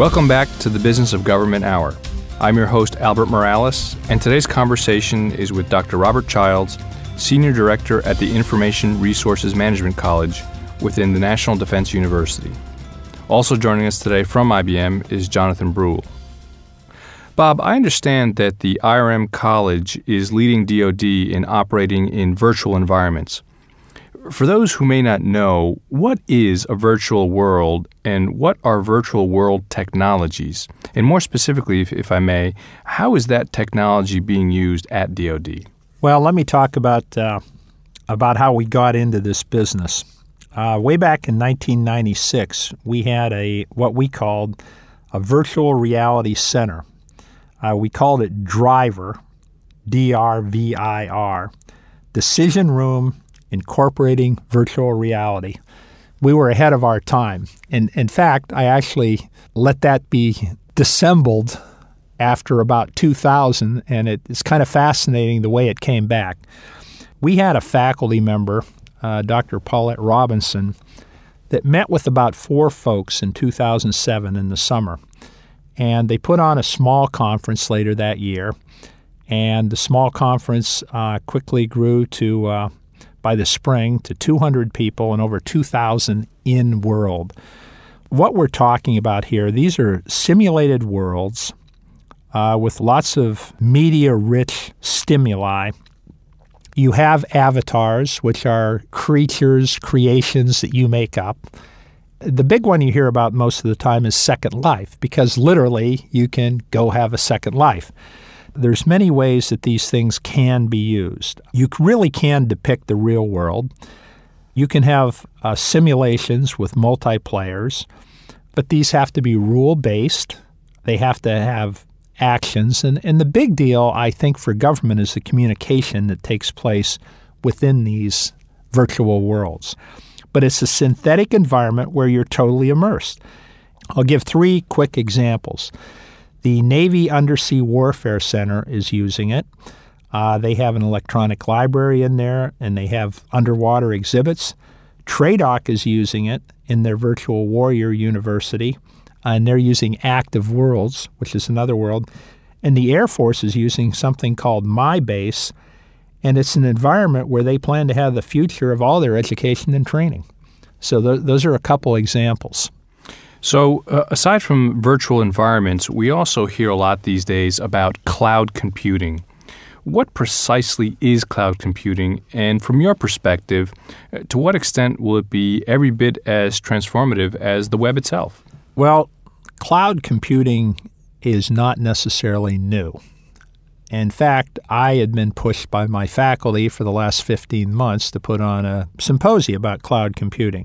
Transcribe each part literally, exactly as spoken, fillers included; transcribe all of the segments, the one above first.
Welcome back to the Business of Government Hour. I'm your host, Albert Morales, and today's conversation is with Doctor Robert Childs, Senior Director at the Information Resources Management College within the National Defense University. Also joining us today from I B M is Jonathan Brule. Bob, I understand that the I R M College is leading D O D in operating in virtual environments. For those who may not know, what is a virtual world and what are virtual world technologies? And more specifically, if, if I may, how is that technology being used at D O D? Well, let me talk about uh, about how we got into this business. Uh, way back in nineteen ninety-six, we had a what we called a virtual reality center. Uh, we called it DRVIR, D R V I R, Decision Room Incorporating Virtual Reality. We were ahead of our time. And in fact, I actually let that be dissembled after about two thousand, and it is kind of fascinating the way it came back. We had a faculty member, uh, Doctor Paulette Robinson, that met with about four folks in two thousand seven in the summer. And they put on a small conference later that year, and the small conference uh, quickly grew to, uh, by the spring, to two hundred people and over two thousand in-world. What we're talking about here, these are simulated worlds uh, with lots of media-rich stimuli. You have avatars, which are creatures, creations that you make up. The big one you hear about most of the time is Second Life, because literally you can go have a second life. There's many ways that these things can be used. You really can depict the real world. You can have uh, simulations with multiplayers, but these have to be rule-based. They have to have actions. And, and the big deal, I think, for government is the communication that takes place within these virtual worlds. But it's a synthetic environment where you're totally immersed. I'll give three quick examples. The Navy Undersea Warfare Center is using it. Uh, they have an electronic library in there, and they have underwater exhibits. TRADOC is using it in their Virtual Warrior University, and they're using Active Worlds, which is another world. And the Air Force is using something called MyBase, and it's an environment where they plan to have the future of all their education and training. So th- those are a couple examples. So uh, aside from virtual environments, we also hear a lot these days about cloud computing. What precisely is cloud computing? And from your perspective, to what extent will it be every bit as transformative as the web itself? Well, cloud computing is not necessarily new. In fact, I had been pushed by my faculty for the last fifteen months to put on a symposium about cloud computing,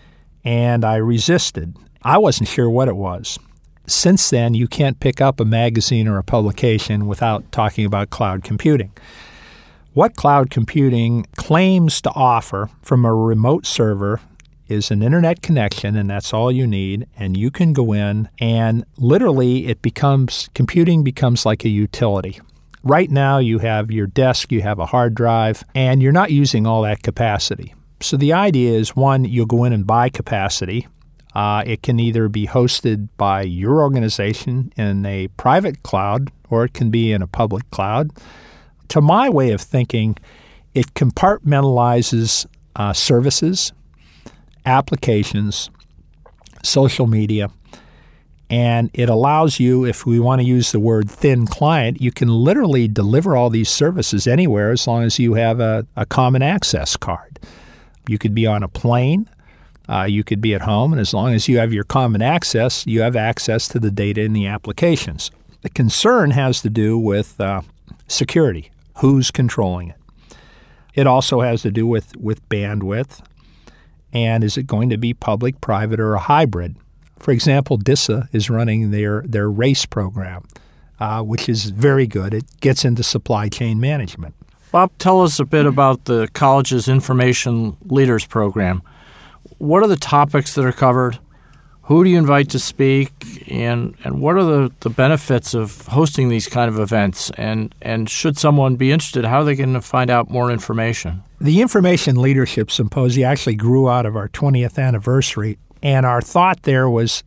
and I resisted. I wasn't sure what it was. Since then, you can't pick up a magazine or a publication without talking about cloud computing. What cloud computing claims to offer from a remote server is an internet connection, and that's all you need, and you can go in, and literally it becomes, computing becomes like a utility. Right now, you have your desk, you have a hard drive, and you're not using all that capacity. So the idea is, one, you'll go in and buy capacity. Uh, it can either be hosted by your organization in a private cloud, or it can be in a public cloud. To my way of thinking, it compartmentalizes uh, services, applications, social media, and it allows you, if we want to use the word thin client, you can literally deliver all these services anywhere as long as you have a, a common access card. You could be on a plane, uh, you could be at home, and as long as you have your common access, you have access to the data in the applications. The concern has to do with uh, security. Who's controlling it? It also has to do with, with bandwidth, and is it going to be public, private, or a hybrid? For example, DISA is running their, their RACE program, uh, which is very good. It gets into supply chain management. Bob, tell us a bit about the college's Information Leaders Program. What are the topics that are covered? Who do you invite to speak? And and what are the, the benefits of hosting these kind of events? And, and should someone be interested, how are they going to find out more information? The Information Leadership Symposium actually grew out of our twentieth anniversary. And our thought there was,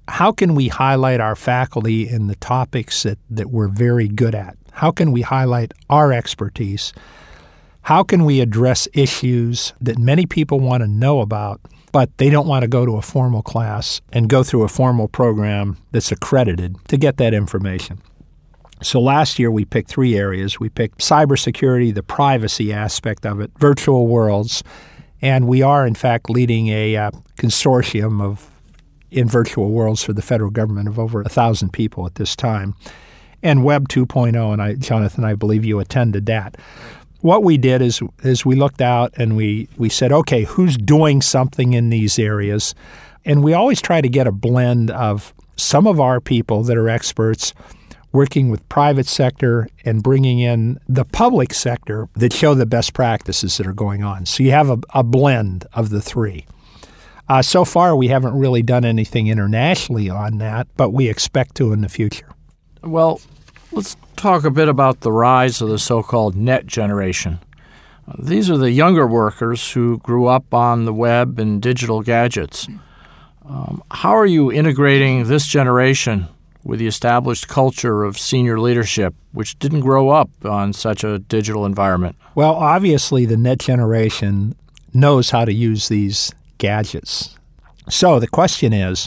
how can we highlight our faculty in the topics that, that we're very good at? How can we highlight our expertise? How can we address issues that many people want to know about, but they don't want to go to a formal class and go through a formal program that's accredited to get that information? So last year we picked three areas. We picked cybersecurity, the privacy aspect of it, virtual worlds, and we are in fact leading a uh, consortium of in virtual worlds for the federal government of over a thousand people at this time, and Web two point oh. And I, Jonathan, I believe you attended that. What we did is is we looked out and we, we said, okay, who's doing something in these areas? And we always try to get a blend of some of our people that are experts working with private sector and bringing in the public sector that show the best practices that are going on. So you have a, a blend of the three. Uh, so far, we haven't really done anything internationally on that, but we expect to in the future. Well, let's talk a bit about the rise of the so-called net generation. These are the younger workers who grew up on the web and digital gadgets. Um, how are you integrating this generation with the established culture of senior leadership, which didn't grow up on such a digital environment? Well, obviously, the net generation knows how to use these gadgets. So the question is,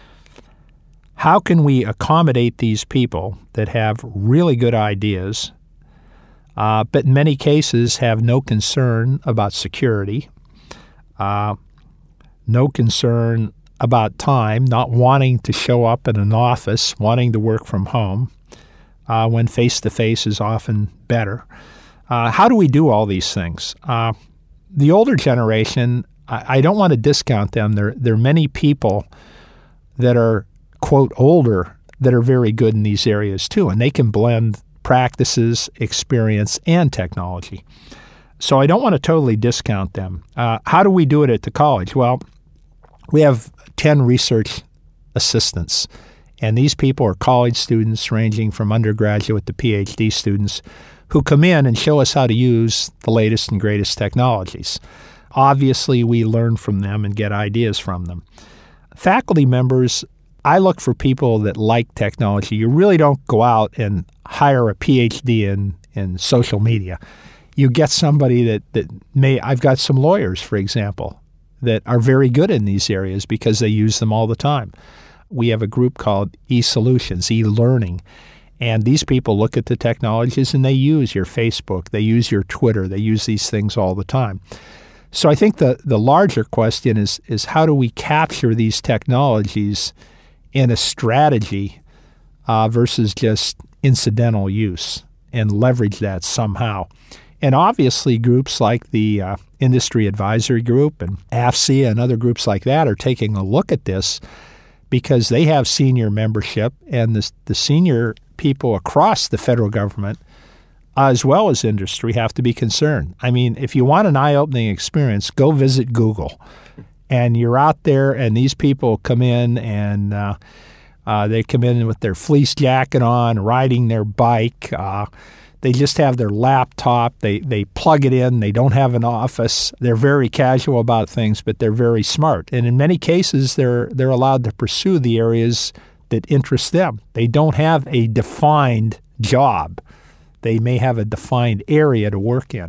how can we accommodate these people that have really good ideas, uh, but in many cases have no concern about security, uh, no concern about time, not wanting to show up in an office, wanting to work from home, uh, when face-to-face is often better. Uh, how do we do all these things? Uh, the older generation, I, I don't want to discount them. There, there are many people that are, quote, older that are very good in these areas too, and they can blend practices, experience, and technology. So I don't want to totally discount them. Uh, how do we do it at the college? Well, we have ten research assistants, and these people are college students ranging from undergraduate to P H D students who come in and show us how to use the latest and greatest technologies. Obviously, we learn from them and get ideas from them. Faculty members, I look for people that like technology. You really don't go out and hire a P H D in, in social media. You get somebody that, that may, I've got some lawyers, for example, that are very good in these areas because they use them all the time. We have a group called eSolutions, e-learning, and these people look at the technologies and they use your Facebook, they use your Twitter, they use these things all the time. So I think the, the larger question is, is how do we capture these technologies in a strategy uh, versus just incidental use and leverage that somehow? And obviously groups like the uh, Industry Advisory Group and A F C A and other groups like that are taking a look at this because they have senior membership, and the, the senior people across the federal government as well as industry have to be concerned. I mean, if you want an eye-opening experience, go visit Google. And you're out there, and these people come in, and uh, uh, they come in with their fleece jacket on, riding their bike. Uh, they just have their laptop. They they plug it in. They don't have an office. They're very casual about things, but they're very smart. And in many cases, they're they're allowed to pursue the areas that interest them. They don't have a defined job. They may have a defined area to work in.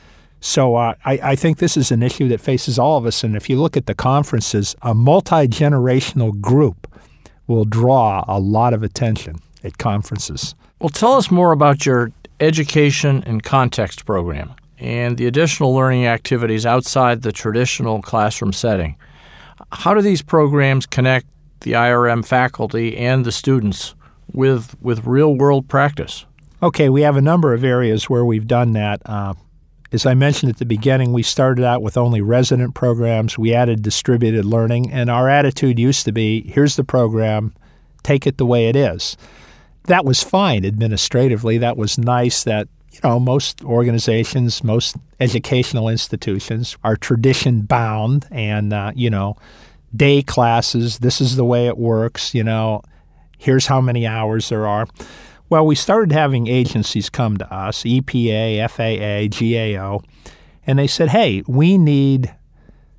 So uh, I, I think this is an issue that faces all of us. And if you look at the conferences, a multi-generational group will draw a lot of attention at conferences. Well, tell us more about your education and context program and the additional learning activities outside the traditional classroom setting. How do these programs connect the I R M faculty and the students with with real-world practice? Okay, we have a number of areas where we've done that. Uh, as I mentioned at the beginning, we started out with only resident programs. We added distributed learning, and our attitude used to be, here's the program, take it the way it is. That was fine administratively. That was nice that, you know, most organizations, most educational institutions are tradition-bound and, uh, you know, day classes, this is the way it works, you know, here's how many hours there are. Well, we started having agencies come to us, E P A, F A A, G A O, and they said, hey, we need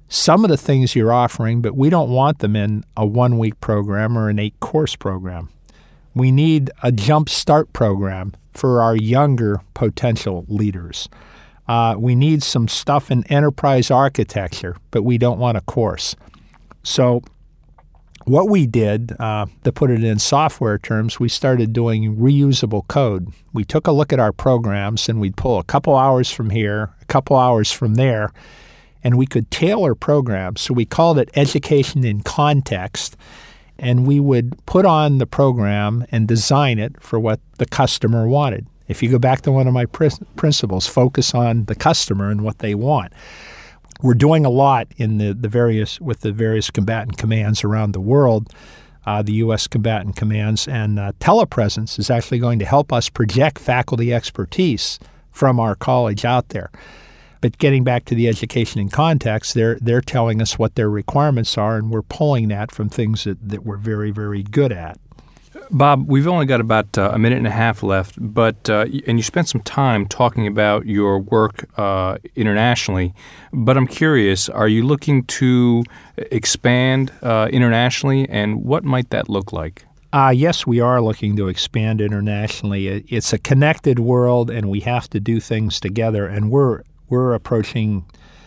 some of the things you're offering, but we don't want them in a one-week program or an eight-course program. We need a jump start program for our younger potential leaders. Uh, we need some stuff in enterprise architecture, but we don't want a course. So what we did, uh, to put it in software terms, we started doing reusable code. We took a look at our programs, and we'd pull a couple hours from here, a couple hours from there, and we could tailor programs. So we called it Education in Context, and we would put on the program and design it for what the customer wanted. If you go back to one of my pr- principles, focus on the customer and what they want. We're doing a lot in the, the various with the various combatant commands around the world, uh, the U S combatant commands, and uh, telepresence is actually going to help us project faculty expertise from our college out there. But getting back to the education in context, they're they're telling us what their requirements are, and we're pulling that from things that, that we're very, very good at. Bob, we've only got about uh, a minute and a half left, but uh, and you spent some time talking about your work uh, internationally. But I'm curious, are you looking to expand uh, internationally, and what might that look like? Uh, yes, we are looking to expand internationally. It's a connected world, and we have to do things together, and we're We're approaching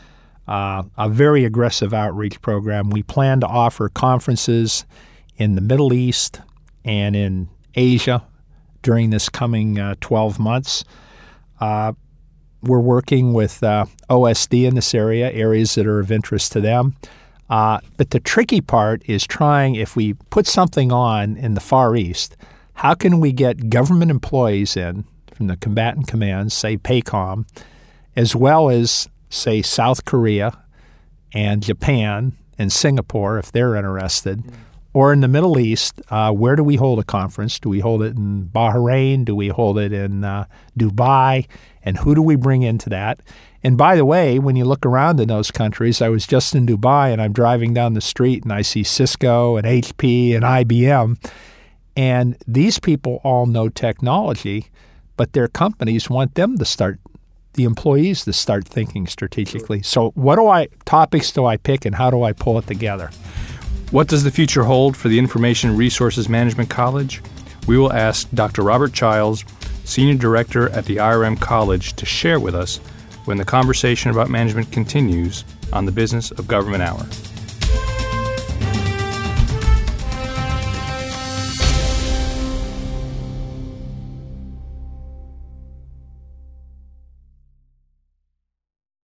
uh, a very aggressive outreach program. We plan to offer conferences in the Middle East and in Asia during this coming uh, twelve months. Uh, we're working with uh, O S D in this area, areas that are of interest to them. Uh, but the tricky part is trying, if we put something on in the Far East, how can we get government employees in from the combatant commands, say PACOM, as well as, say, South Korea and Japan and Singapore, if they're interested, mm. or in the Middle East, uh, where do we hold a conference? Do we hold it in Bahrain? Do we hold it in uh, Dubai? And who do we bring into that? And by the way, when you look around in those countries, I was just in Dubai, and I'm driving down the street, and I see Cisco and H P and I B M, and these people all know technology, but their companies want them to start the employees to start thinking strategically. So what do I topics do I pick, and how do I pull it together? What does the future hold for the Information Resources Management College? We will ask Doctor Robert Childs, Senior Director at the I R M College, to share with us when the conversation about management continues on the Business of Government Hour.